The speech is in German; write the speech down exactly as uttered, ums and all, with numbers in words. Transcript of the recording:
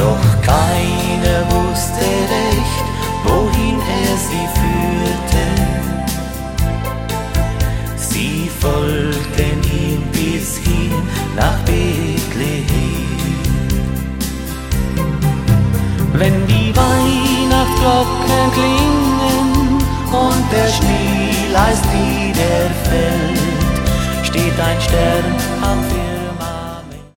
Doch keiner wusste recht, wohin er sie führte. Sie folgten ihm bis hin nach Bethlehem. Wenn die Weihnachtsglocken klingen und der Schnee leis wieder fällt, steht ein Stern am Feld.